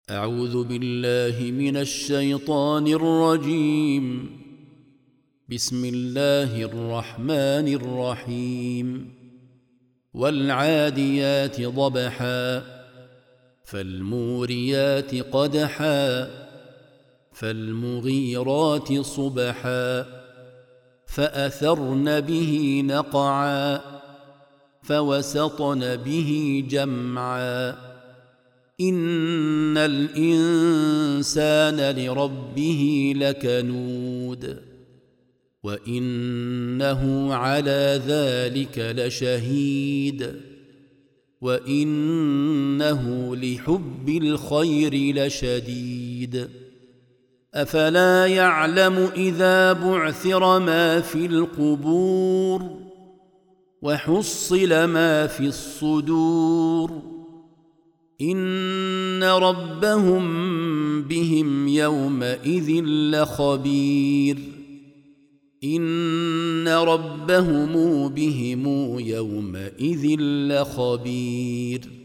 أعوذ بالله من الشيطان الرجيم. بسم الله الرحمن الرحيم. والعاديات ضبحا فالموريات قدحا فالمغيرات صبحا فأثرن به نقعا فوسطن به جمعا إن الإنسان لربه لكنود وإنه على ذلك لشهيد وإنه لحب الخير لشديد أفلا يعلم إذا بعثر ما في القبور وحصل ما في الصدور إن ربهم بهم يومئذ لخبير إن ربهم بهم يومئذ لخبير